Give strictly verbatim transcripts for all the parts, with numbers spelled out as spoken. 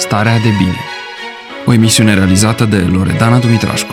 Starea de bine. O emisiune realizată de Loredana Dumitrașcu.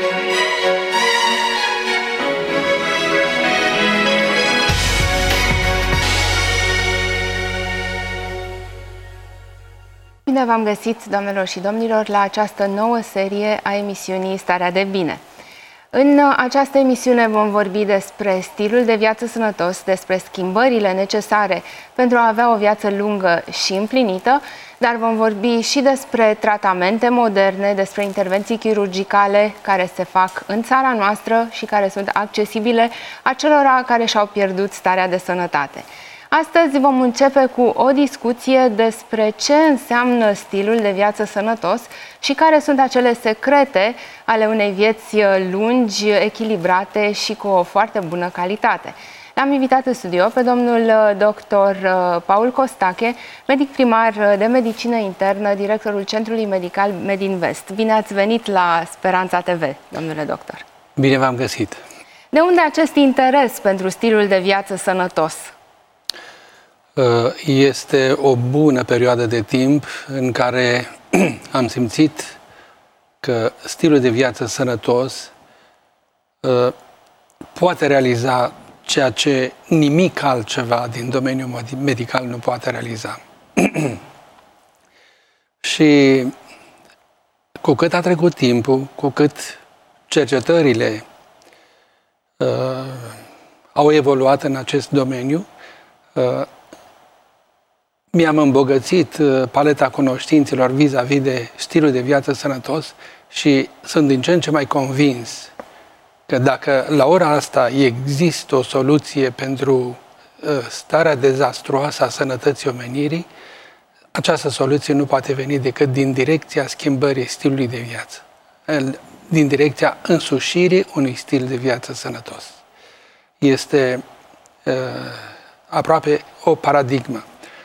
Bine v-am găsit, doamnelor și domnilor, la această nouă serie a emisiunii Starea de bine. În această emisiune vom vorbi despre stilul de viață sănătos, despre schimbările necesare pentru a avea o viață lungă și împlinită, dar vom vorbi și despre tratamente moderne, despre intervenții chirurgicale care se fac în țara noastră și care sunt accesibile acelora care și-au pierdut starea de sănătate. Astăzi vom începe cu o discuție despre ce înseamnă stilul de viață sănătos și care sunt acele secrete ale unei vieți lungi, echilibrate și cu o foarte bună calitate. L-am invitat în studio pe domnul doctor Paul Costache, medic primar de medicină internă, directorul Centrului Medical Medinvest. Bine ați venit la Speranța T V, domnule doctor. Bine v-am găsit. De unde acest interes pentru stilul de viață sănătos? Este o bună perioadă de timp în care am simțit că stilul de viață sănătos poate realiza ceea ce nimic altceva din domeniul medical nu poate realiza. Și cu cât a trecut timpul, cu cât cercetările uh, au evoluat în acest domeniu, uh, mi-am îmbogățit paleta cunoștințelor vis-a-vis de stilul de viață sănătos și sunt din ce în ce mai convins că dacă la ora asta există o soluție pentru starea dezastruoasă a sănătății omenirii, această soluție nu poate veni decât din direcția schimbării stilului de viață, din direcția însușirii unui stil de viață sănătos. Este uh, aproape o paradigmă.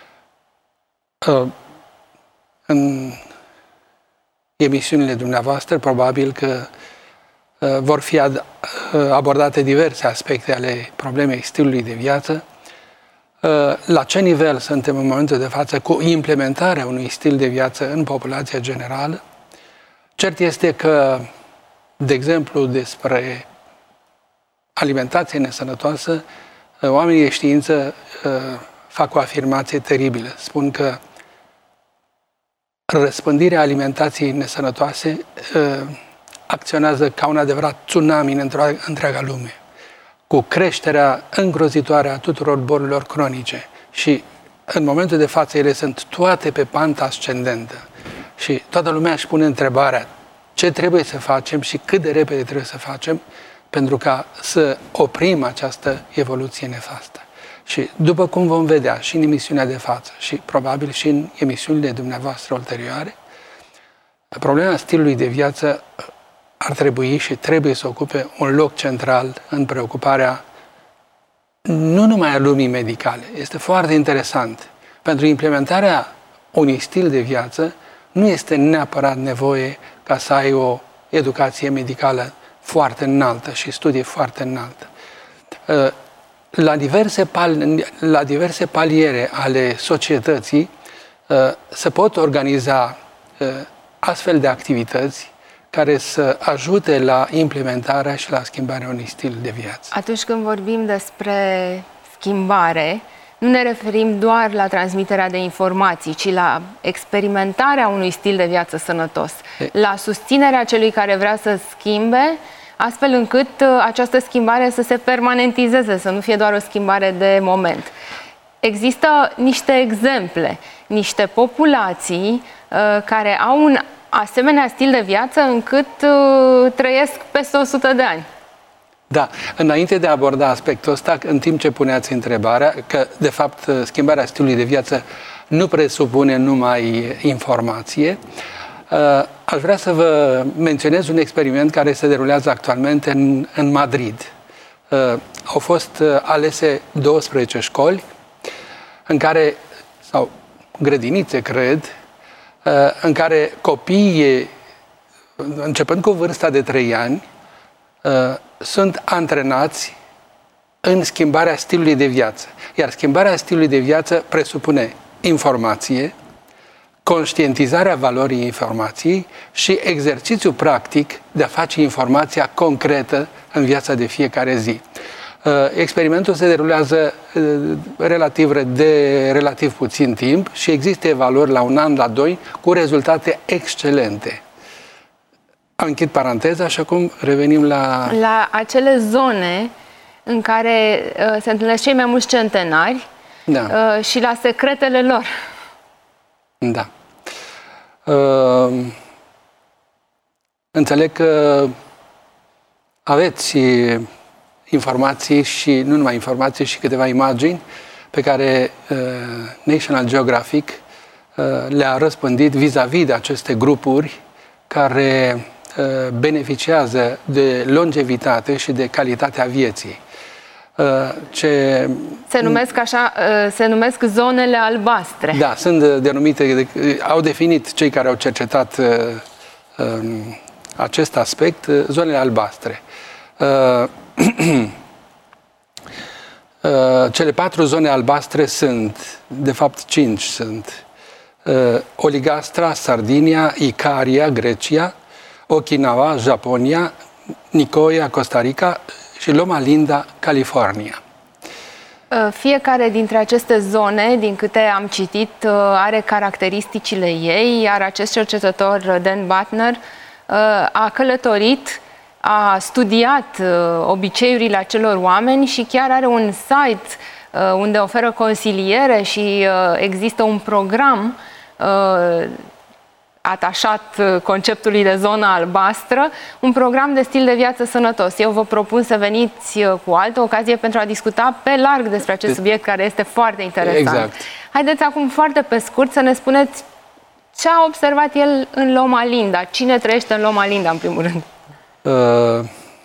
În emisiunile dumneavoastră, probabil că vor fi abordate diverse aspecte ale problemei stilului de viață. La ce nivel suntem în momentul de față cu implementarea unui stil de viață în populația generală? Cert este că, de exemplu, despre alimentație nesănătoasă, oamenii de știință fac o afirmație teribilă. Spun că răspândirea alimentației nesănătoase uh, acționează ca un adevărat tsunami în întreaga lume, cu creșterea îngrozitoare a tuturor bolilor cronice și în momentul de față ele sunt toate pe panta ascendentă și toată lumea își pune întrebarea ce trebuie să facem și cât de repede trebuie să facem pentru ca să oprim această evoluție nefastă. Și după cum vom vedea și în emisiunea de față și probabil și în emisiunile dumneavoastră ulterioare, problema stilului de viață ar trebui și trebuie să ocupe un loc central în preocuparea nu numai a lumii medicale. Este foarte interesant. Pentru implementarea unui stil de viață nu este neapărat nevoie ca să ai o educație medicală foarte înaltă și studii foarte înaltă. La diverse, pal- la diverse paliere ale societății uh, se pot organiza uh, astfel de activități care să ajute la implementarea și la schimbarea unui stil de viață. Atunci când vorbim despre schimbare, nu ne referim doar la transmiterea de informații, ci la experimentarea unui stil de viață sănătos, e... la susținerea celui care vrea să schimbe, astfel încât această schimbare să se permanentizeze, să nu fie doar o schimbare de moment. Există niște exemple, niște populații uh, care au un asemenea stil de viață încât uh, trăiesc peste o sută de ani. Da, înainte de a aborda aspectul ăsta, în timp ce puneați întrebarea, că de fapt schimbarea stilului de viață nu presupune numai informație, aș vrea să vă menționez un experiment care se derulează actualmente în, în Madrid. Au fost alese douăsprezece școli în care, sau grădinițe, cred, în care copiii, începând cu vârsta de trei ani, sunt antrenați în schimbarea stilului de viață. Iar schimbarea stilului de viață presupune informație, conștientizarea valorii informației și exercițiul practic de a face informația concretă în viața de fiecare zi. Experimentul se derulează relativ de relativ puțin timp și există evaluări la un an, la doi, cu rezultate excelente. Am închid paranteza și acum revenim la... La acele zone în care uh, se întâlnesc cei mai mulți centenari, da. uh, și la secretele lor. Da. Uh, înțeleg că aveți informații și, nu numai informații, și câteva imagini pe care uh, National Geographic uh, le-a răspândit vis-a-vis de aceste grupuri care uh, beneficiază de longevitate și de calitatea vieții. Uh, ce... Se numesc așa, uh, se numesc zonele albastre. Da, sunt denumite, au definit cei care au cercetat uh, uh, acest aspect, uh, zonele albastre. Uh, Uh, cele patru zone albastre sunt, de fapt cinci sunt, uh, Oligastra, Sardinia, Icaria, Grecia, Okinawa, Japonia, Nicoya, Costa Rica și Loma Linda, California. Fiecare dintre aceste zone, din câte am citit, are caracteristicile ei, iar acest cercetător, Dan Buettner, a călătorit, a studiat uh, obiceiurile acelor oameni și chiar are un site uh, unde oferă consiliere și uh, există un program uh, atașat uh, conceptului de zonă albastră, un program de stil de viață sănătos. Eu vă propun să veniți uh, cu altă ocazie pentru a discuta pe larg despre acest subiect care este foarte interesant. Exact. Haideți acum foarte pe scurt să ne spuneți ce a observat el în Loma Linda. Cine trăiește în Loma Linda, în primul rând? Uh,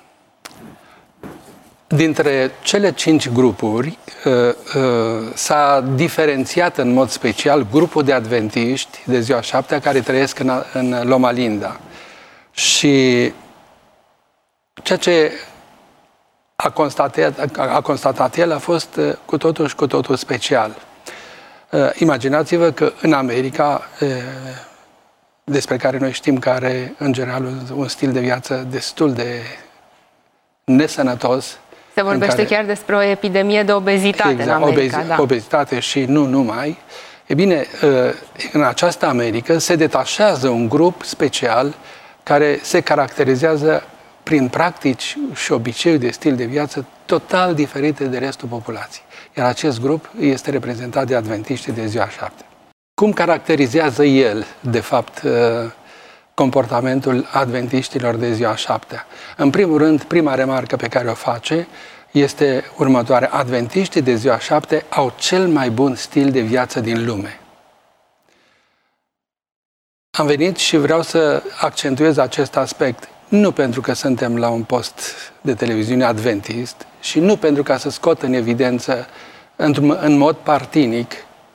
dintre cele cinci grupuri uh, uh, s-a diferențiat în mod special grupul de adventiști de ziua șaptea care trăiesc în, în Loma Linda. Și ceea ce a constatat, a, a constatat el a fost uh, cu totul și cu totul special. Uh, imaginați-vă că în America, uh, despre care noi știm că are, în general, un, un stil de viață destul de nesănătos. Se vorbește care, chiar despre o epidemie de obezitate, exact, în America. Obezi, da. Obezitate și nu numai. E bine, în această Americă se detașează un grup special care se caracterizează prin practici și obiceiuri de stil de viață total diferite de restul populației. Iar acest grup este reprezentat de adventiștii de ziua șapte. Cum caracterizează el, de fapt, comportamentul adventiștilor de ziua șaptea? În primul rând, prima remarcă pe care o face este următoarea. Adventiștii de ziua șapte au cel mai bun stil de viață din lume. Am venit și vreau să accentuez acest aspect, nu pentru că suntem la un post de televiziune adventist și nu pentru ca să scot în evidență, în mod partinic,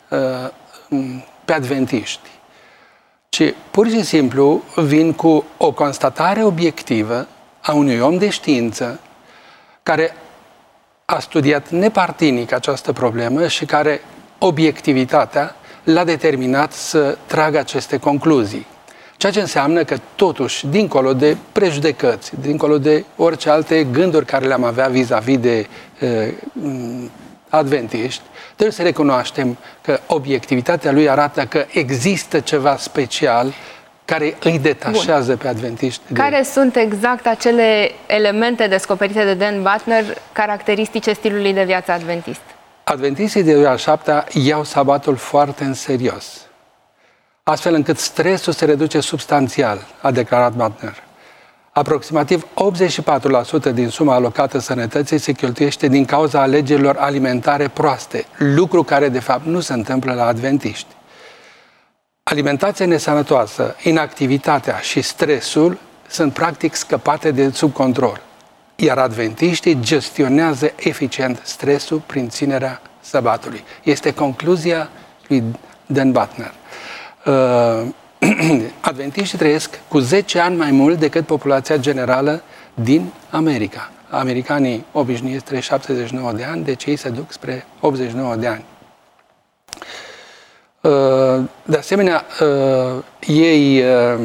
pe adventiști, ci pur și simplu vin cu o constatare obiectivă a unui om de știință care a studiat nepartinic această problemă și care obiectivitatea l-a determinat să tragă aceste concluzii. Ceea ce înseamnă că totuși, dincolo de prejudecăți, dincolo de orice alte gânduri care le-am avea vis-a-vis de uh, adventiști, trebuie să recunoaștem că obiectivitatea lui arată că există ceva special care îi detașează Bun. pe adventiști. Care de... sunt exact acele elemente descoperite de Dan Buettner caracteristice stilului de viață adventist? Adventistii de ziua șaptea iau sabatul foarte în serios, astfel încât stresul se reduce substanțial, a declarat Buettner. Aproximativ optzeci și patru la sută din suma alocată sănătății se cheltuiește din cauza alegerilor alimentare proaste, lucru care de fapt nu se întâmplă la adventiști. Alimentația nesănătoasă, inactivitatea și stresul sunt practic scăpate de sub control, iar adventiștii gestionează eficient stresul prin ținerea sabatului. Este concluzia lui Dan Buettner. Uh, Adventiștii trăiesc cu zece ani mai mult decât populația generală din America. Americanii obișnuiesc trăiesc șaptezeci și nouă de ani, deci ei se duc spre optzeci și nouă de ani. De asemenea, ei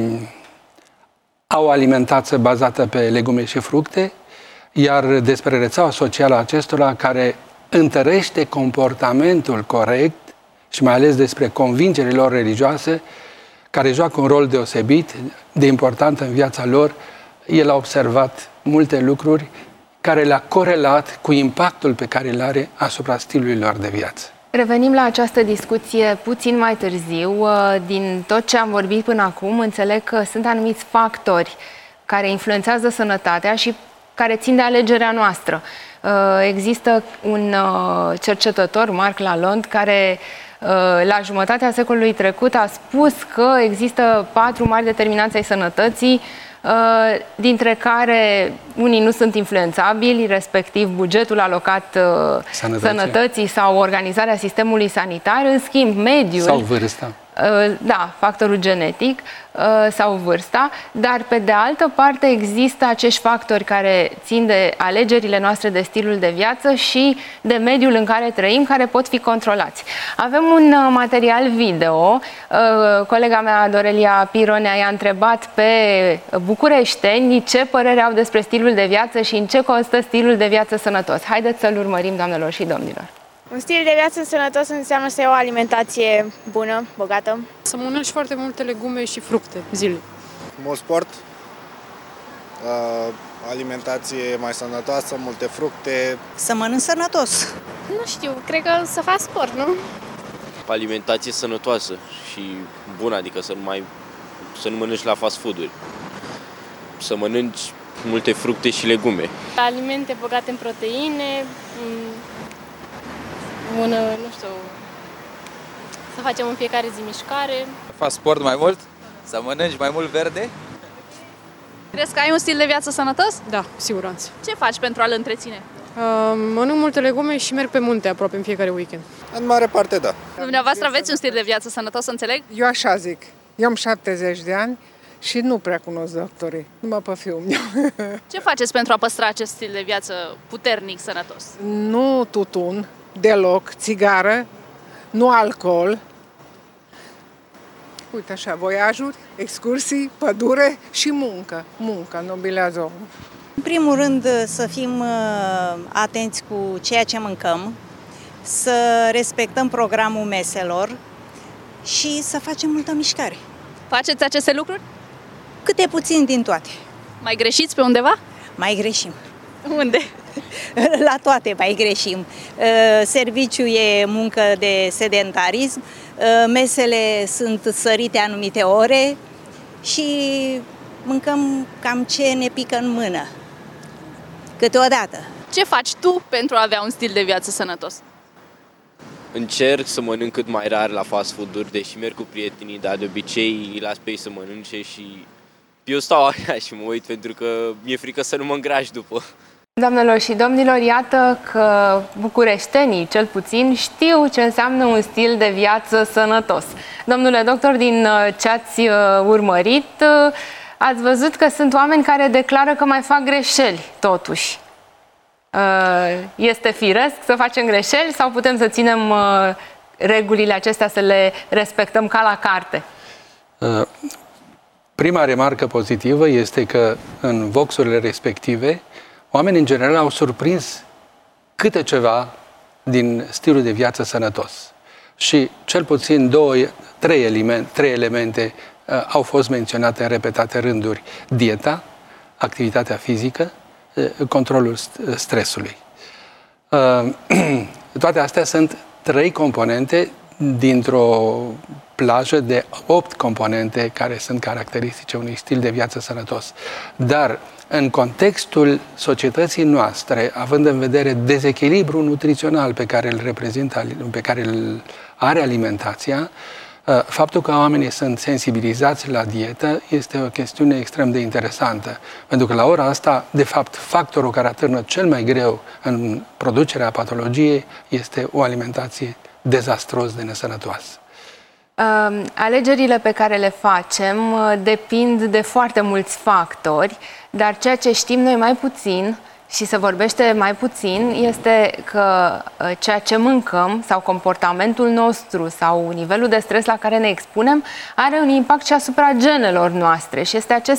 au o alimentație bazată pe legume și fructe, iar despre rețeaua socială a acestora care întărește comportamentul corect și mai ales despre convingerile lor religioase, care joacă un rol deosebit de important în viața lor, el a observat multe lucruri care le-a corelat cu impactul pe care îl are asupra stilului lor de viață. Revenim la această discuție puțin mai târziu. Din tot ce am vorbit până acum, înțeleg că sunt anumiți factori care influențează sănătatea și care țin de alegerea noastră. Există un cercetător, Marc Lalonde, care la jumătatea secolului trecut a spus că există patru mari determinanți ai sănătății, dintre care unii nu sunt influențabili, respectiv bugetul alocat sănătății, sănătății sau organizarea sistemului sanitar, în schimb mediul sau vârsta. Da, factorul genetic sau vârsta, dar pe de altă parte există acești factori care țin de alegerile noastre de stilul de viață și de mediul în care trăim, care pot fi controlați. Avem un material video, colega mea Dorelia Pironea i-a întrebat pe bucureșteni ce părere au despre stilul de viață și în ce constă stilul de viață sănătos. Haideți să-l urmărim, doamnelor și domnilor. Un stil de viață sănătos înseamnă să ai o alimentație bună, bogată. Să mănânci foarte multe legume și fructe zilnic. Mult sport, alimentație mai sănătoasă, multe fructe. Să mănânci sănătos. Nu știu, cred că să faci sport, nu? Alimentație sănătoasă și bună, adică să nu, mai, să nu mănânci la fast food-uri. Să mănânci multe fructe și legume. Alimente bogate în proteine, un, nu știu, să facem în fiecare zi mișcare. Să faci sport mai mult, să mănânci mai mult verde. Crezi că ai un stil de viață sănătos? Da, cu siguranță. Ce faci pentru a-l întreține? Uh, mănânc multe legume și merg pe munte aproape în fiecare weekend. În mare parte, da. Dumneavoastră aveți un stil de viață sănătos, înțeleg? Eu așa zic. Eu am șaptezeci de ani și nu prea cunosc doctorii, numai pe fiul meu. Ce faceți pentru a păstra acest stil de viață puternic, sănătos? Nu tutun, deloc, țigară, nu alcool. Uite așa, voiajuri, excursii, pădure și muncă. Muncă nobilează omul. În primul rând să fim atenți cu ceea ce mâncăm, să respectăm programul meselor și să facem multă mișcare. Faceți aceste lucruri? Câte puțin din toate. Mai greșiți pe undeva? Mai greșim. Unde? La toate mai greșim. Serviciul e muncă de sedentarism, mesele sunt sărite anumite ore și mâncăm cam ce ne pică în mână, câteodată. Ce faci tu pentru a avea un stil de viață sănătos? Încerc să mănânc cât mai rar la fast food-uri, deși merg cu prietenii, dar de obicei îi las pe ei să mănânce și eu stau așa și mă uit pentru că mi-e frică să nu mă îngraș după. Doamnelor și domnilor, iată că bucureștenii, cel puțin, știu ce înseamnă un stil de viață sănătos. Domnule doctor, din ce ați urmărit, ați văzut că sunt oameni care declară că mai fac greșeli, totuși. Este firesc să facem greșeli sau putem să ținem regulile acestea, să le respectăm ca la carte? Prima remarcă pozitivă este că în voxurile respective oamenii în general au surprins câte ceva din stilul de viață sănătos. Și cel puțin două, trei, elemente, trei elemente uh, au fost menționate în repetate rânduri. Dieta, activitatea fizică, uh, controlul stresului. Uh, toate astea sunt trei componente dintr-o plajă de opt componente care sunt caracteristice unui stil de viață sănătos. Dar în contextul societății noastre, având în vedere dezechilibrul nutrițional pe care îl reprezintă, pe care îl are alimentația, faptul că oamenii sunt sensibilizați la dietă este o chestiune extrem de interesantă. Pentru că la ora asta, de fapt, factorul care atârnă cel mai greu în producerea patologiei este o alimentație dezastros de nesănătoasă. Uh, alegerile pe care le facem uh, depind de foarte mulți factori, dar ceea ce știm noi mai puțin și se vorbește mai puțin este că ceea ce mâncăm sau comportamentul nostru sau nivelul de stres la care ne expunem are un impact și asupra genelor noastre și este acest,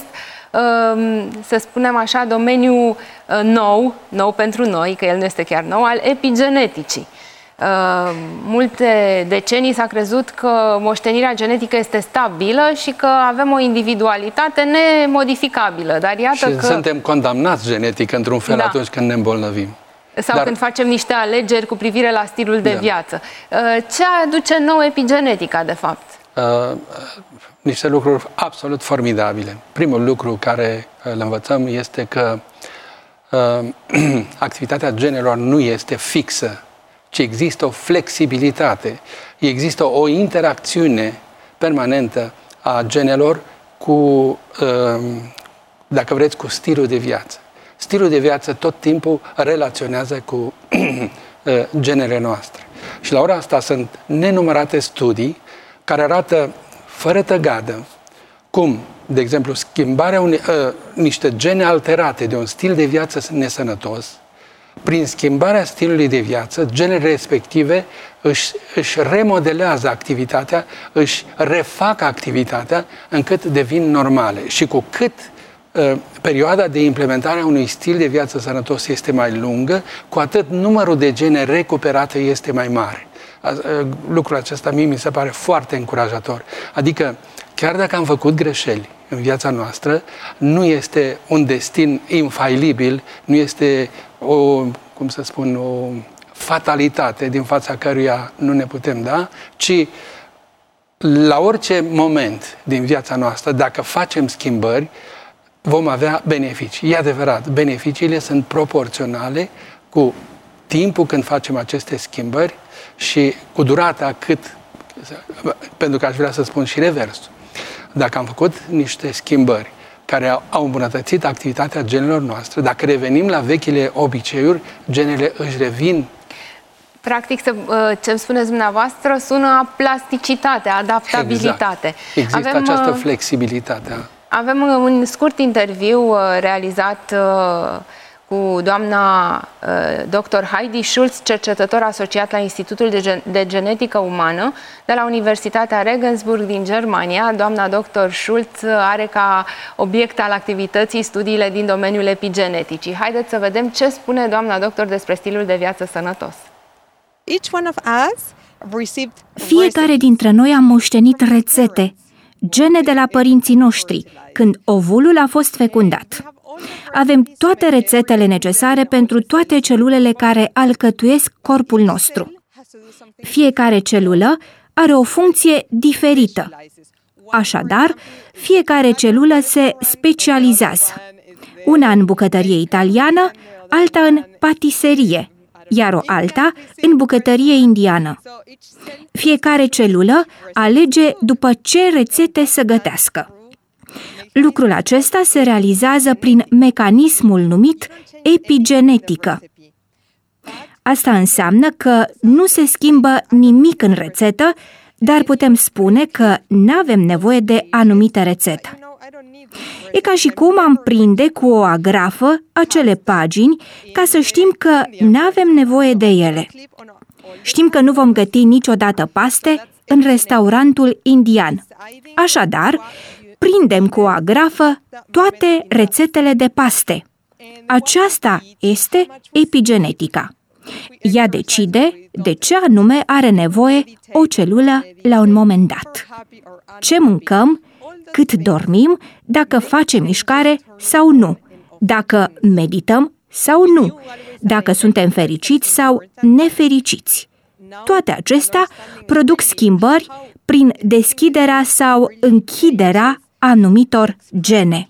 să spunem așa, domeniu nou, nou pentru noi, că el nu este chiar nou, al epigeneticii. Uh, multe decenii s-a crezut că moștenirea genetică este stabilă și că avem o individualitate nemodificabilă, dar iată și că... suntem condamnați genetic într-un fel, da, atunci când ne îmbolnăvim. Sau dar... când facem niște alegeri cu privire la stilul de, da, viață. Uh, ce aduce nou epigenetica, de fapt? Uh, niște lucruri absolut formidabile. Primul lucru care îl învățăm este că uh, activitatea genelor nu este fixă, ci există o flexibilitate, există o interacțiune permanentă a genelor cu, dacă vreți, cu stilul de viață. Stilul de viață tot timpul relaționează cu genele noastre. Și la ora asta sunt nenumărate studii care arată fără tăgadă cum, de exemplu, schimbarea unei, niște gene alterate de un stil de viață nesănătos, prin schimbarea stilului de viață, genele respective își, își remodelează activitatea, își refac activitatea încât devin normale. Și cu cât uh, perioada de implementare a unui stil de viață sănătos este mai lungă, cu atât numărul de gene recuperate este mai mare. Uh, lucrul acesta mie mi se pare foarte încurajator. Adică, chiar dacă am făcut greșeli în viața noastră, nu este un destin infailibil, nu este o, cum să spun, o fatalitate din fața căruia nu ne putem da, ci la orice moment din viața noastră, dacă facem schimbări, vom avea beneficii. E adevărat, beneficiile sunt proporționale cu timpul când facem aceste schimbări și cu durata cât, pentru că aș vrea să spun și reversul. Dacă am făcut niște schimbări care au îmbunătățit activitatea genelor noastre, dacă revenim la vechile obiceiuri, genele își revin. Practic, ce îmi spuneți dumneavoastră sună a plasticitate, a adaptabilitate. Exact. Există avem, această flexibilitate. Avem un scurt interviu realizat cu doamna doctor Heidi Schulz, cercetător asociat la Institutul de, Gen de Genetică Umană de la Universitatea Regensburg din Germania. Doamna doctor Schulz are ca obiect al activității studiile din domeniul epigeneticii. Haideți să vedem ce spune doamna doctor despre stilul de viață sănătos. Fiecare dintre noi a moștenit rețete, gene de la părinții noștri, când ovulul a fost fecundat. Avem toate rețetele necesare pentru toate celulele care alcătuiesc corpul nostru. Fiecare celulă are o funcție diferită. Așadar, fiecare celulă se specializează. Una în bucătărie italiană, alta în patiserie, iar o alta în bucătărie indiană. Fiecare celulă alege după ce rețete să gătească. Lucrul acesta se realizează prin mecanismul numit epigenetică. Asta înseamnă că nu se schimbă nimic în rețetă, dar putem spune că nu avem nevoie de anumite rețete. E ca și cum am prinde cu o agrafă acele pagini ca să știm că nu avem nevoie de ele. Știm că nu vom găti niciodată paste în restaurantul indian. Așadar, prindem cu o agrafă toate rețetele de paste. Aceasta este epigenetica. Ea decide de ce anume are nevoie o celulă la un moment dat. Ce mâncăm, cât dormim, dacă facem mișcare sau nu, dacă medităm sau nu, dacă suntem fericiți sau nefericiți. Toate acestea produc schimbări prin deschiderea sau închiderea anumitor gene.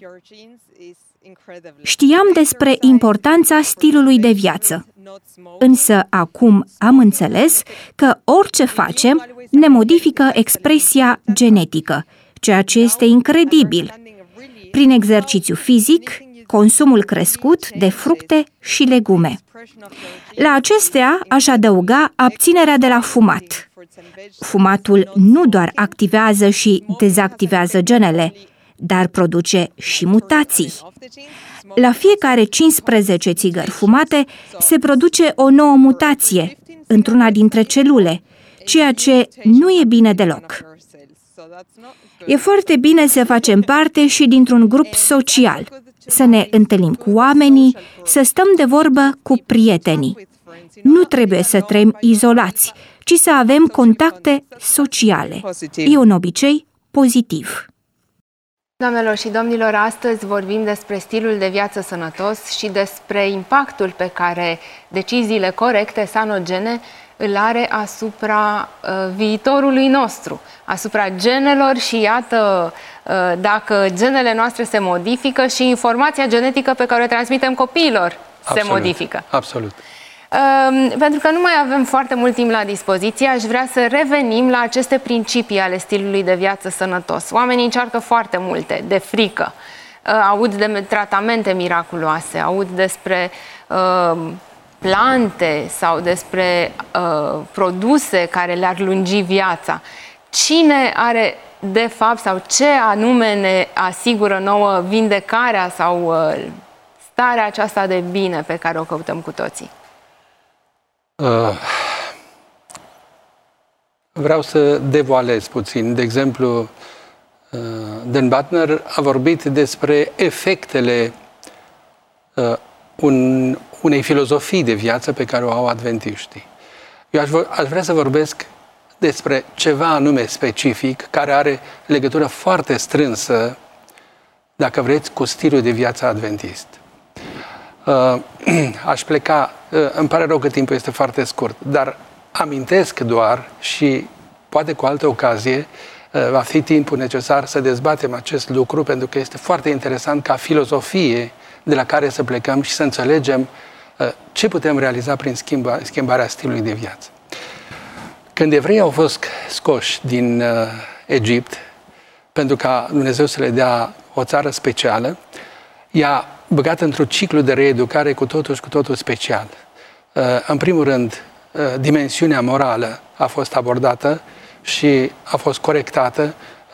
Știam despre importanța stilului de viață, însă acum am înțeles că orice facem ne modifică expresia genetică, ceea ce este incredibil. Prin exercițiu fizic, consumul crescut de fructe și legume. La acestea aș adăuga abținerea de la fumat. Fumatul nu doar activează și dezactivează genele, dar produce și mutații. La fiecare cincisprezece țigări fumate se produce o nouă mutație într-una dintre celule, ceea ce nu e bine deloc. E foarte bine să facem parte și dintr-un grup social, să ne întâlnim cu oamenii, să stăm de vorbă cu prietenii. Nu trebuie să trăim izolați, ci să avem contacte sociale. E un obicei pozitiv. Doamnelor și domnilor, astăzi vorbim despre stilul de viață sănătos și despre impactul pe care deciziile corecte, sanogene, îl are asupra uh, viitorului nostru, asupra genelor și iată uh, dacă genele noastre se modifică și informația genetică pe care o transmitem copiilor Absolut. se modifică. Absolut. Uh, pentru că nu mai avem foarte mult timp la dispoziție, aș vrea să revenim la aceste principii ale stilului de viață sănătos. Oamenii încearcă foarte multe, de frică, uh, aud de tratamente miraculoase, aud despre uh, plante sau despre uh, produse care le-ar lungi viața. Cine are de fapt sau ce anume ne asigură nouă vindecarea sau uh, starea aceasta de bine pe care o căutăm cu toții? Uh, vreau să devoalez puțin. De exemplu, uh, Dan Buettner a vorbit despre efectele uh, un, unei filozofii de viață pe care o au adventiștii. Eu aș, aș vrea să vorbesc despre ceva anume specific, care are legătură foarte strânsă, dacă vreți, cu stilul de viață adventist. Uh, aș pleca, uh, îmi pare rău că timpul este foarte scurt, dar amintesc doar și poate cu altă ocazie uh, va fi timpul necesar să dezbatem acest lucru, pentru că este foarte interesant ca filozofie de la care să plecăm și să înțelegem uh, ce putem realiza prin schimba, schimbarea stilului de viață. Când evreii au fost scoși din uh, Egipt, pentru ca Dumnezeu să le dea o țară specială, i-a băgat într-un ciclu de reeducare cu totul și cu totul special. În primul rând, dimensiunea morală a fost abordată și a fost corectată,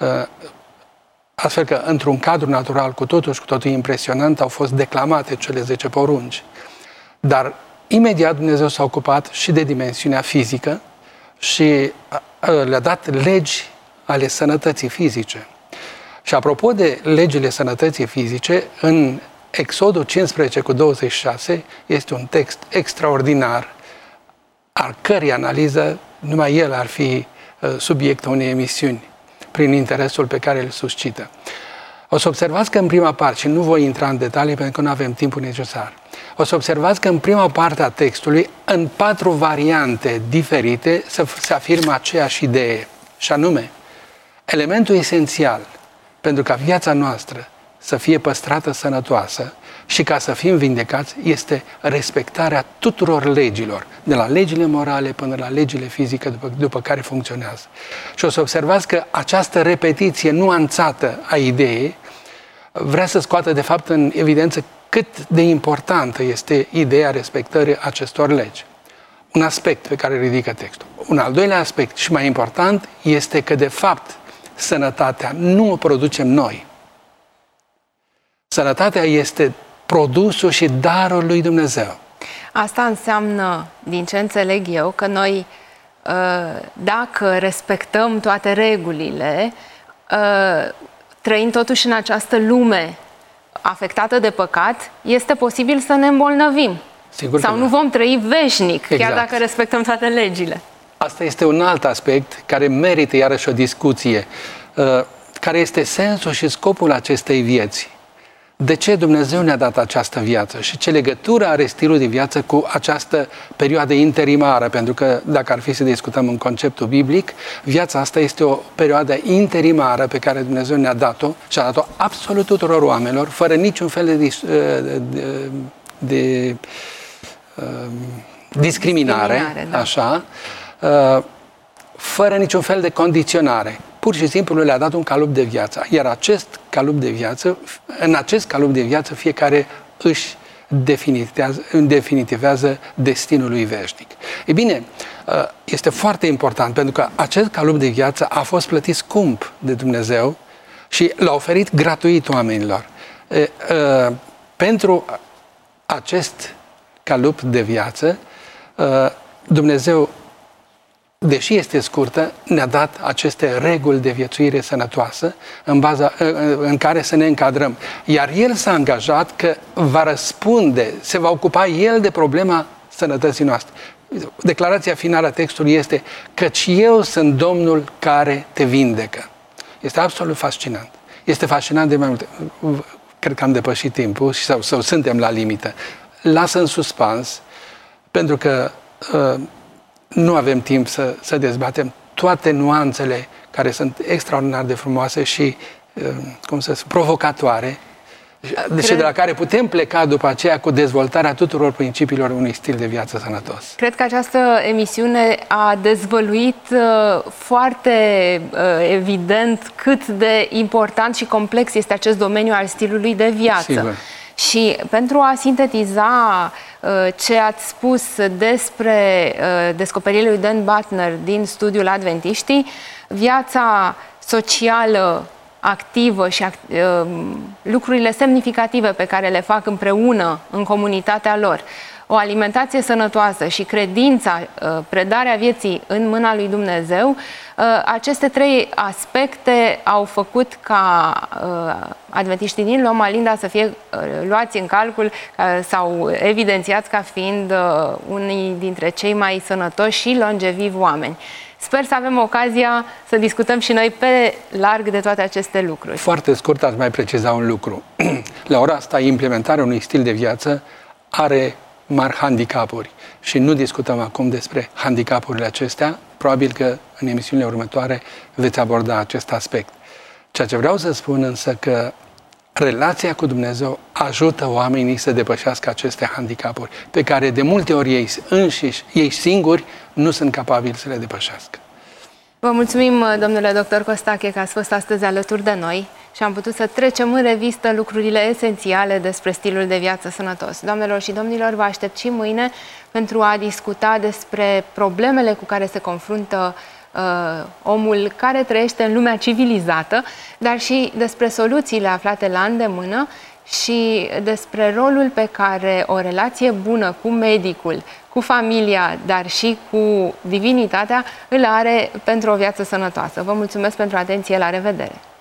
astfel că într-un cadru natural cu totul și cu totul impresionant au fost declamate cele zece porunci. Dar imediat Dumnezeu s-a ocupat și de dimensiunea fizică și le-a dat legi ale sănătății fizice. Și apropo de legile sănătății fizice, în Exodul cincisprezece cu douăzeci și șase este un text extraordinar, al cărei analiză numai el ar fi subiectul unei emisiuni, prin interesul pe care îl suscită. O să observați că în prima parte, și nu voi intra în detalii pentru că nu avem timpul necesar, o să observați că în prima parte a textului, în patru variante diferite, se afirmă aceeași idee, și anume, elementul esențial pentru ca viața noastră să fie păstrată sănătoasă și ca să fim vindecați este respectarea tuturor legilor, de la legile morale până la legile fizice după, după care funcționează. Și o să observați că această repetiție nuanțată a ideii vrea să scoată de fapt în evidență cât de importantă este ideea respectării acestor legi. Un aspect pe care ridică textul. Un al doilea aspect și mai important este că de fapt sănătatea nu o producem noi. Sănătatea este produsul și darul lui Dumnezeu. Asta înseamnă, din ce înțeleg eu, că noi, dacă respectăm toate regulile, trăind totuși în această lume afectată de păcat, este posibil să ne îmbolnăvim. Sigur Sau că nu vom trăi veșnic, exact. Chiar dacă respectăm toate legile. Asta este un alt aspect care merită iarăși o discuție. Care este sensul și scopul acestei vieți? De ce Dumnezeu ne-a dat această viață și ce legătură are stilul de viață cu această perioadă interimară? Pentru că, dacă ar fi să discutăm în conceptul biblic, viața asta este o perioadă interimară pe care Dumnezeu ne-a dat-o și a dat-o absolut tuturor oamenilor, fără niciun fel de, de, de, de uh, discriminare, discriminare da. așa, uh, fără niciun fel de condiționare. Pur și simplu le-a dat un calup de viață. Iar acest calup de viață, în acest calup de viață, fiecare își definitivează destinul lui veșnic. Ei bine, este foarte important, pentru că acest calup de viață a fost plătit scump de Dumnezeu și l-a oferit gratuit oamenilor. pentru acest calup de viață, Dumnezeu, deși este scurtă, ne-a dat aceste reguli de viețuire sănătoasă în, baza, în care să ne încadrăm. Iar El s-a angajat că va răspunde, se va ocupa El de problema sănătății noastre. Declarația finală a textului este: căci eu sunt Domnul care te vindecă. Este absolut fascinant. Este fascinant de mai multe. Cred că am depășit timpul sau, sau suntem la limită. Lasă în suspans, pentru că uh, nu avem timp să, să dezbatem toate nuanțele care sunt extraordinar de frumoase și, uh, cum să spun, provocatoare, deci de la care putem pleca după aceea cu dezvoltarea tuturor principiilor unui stil de viață sănătos. Cred că această emisiune a dezvăluit uh, foarte uh, evident cât de important și complex este acest domeniu al stilului de viață. Sigur. Și pentru a sintetiza uh, ce ați spus despre uh, descoperirile lui Dan Buettner din studiul Adventiștii, viața socială activă și act, uh, lucrurile semnificative pe care le fac împreună în comunitatea lor, o alimentație sănătoasă și credința, uh, predarea vieții în mâna lui Dumnezeu, uh, aceste trei aspecte au făcut ca uh, adventiștii din Loma Linda să fie uh, luați în calcul uh, sau evidențiați ca fiind uh, unii dintre cei mai sănătoși și longevivi oameni. Sper să avem ocazia să discutăm și noi pe larg de toate aceste lucruri. Foarte scurt, aș mai preciza un lucru. La ora asta, implementarea unui stil de viață are mari handicapuri și nu discutăm acum despre handicapurile acestea. Probabil că în emisiunile următoare veți aborda acest aspect. Ceea ce vreau să spun însă că relația cu Dumnezeu ajută oamenii să depășească aceste handicapuri pe care de multe ori ei înșiși, ei singuri, nu sunt capabili să le depășească. Vă mulțumim, domnule doctor Costache, că ați fost astăzi alături de noi și am putut să trecem în revistă lucrurile esențiale despre stilul de viață sănătos. Doamnelor și domnilor, vă aștept și mâine pentru a discuta despre problemele cu care se confruntă uh, omul care trăiește în lumea civilizată, dar și despre soluțiile aflate la îndemână și despre rolul pe care o relație bună cu medicul, cu familia, dar și cu divinitatea îl are pentru o viață sănătoasă. Vă mulțumesc pentru atenție, la revedere!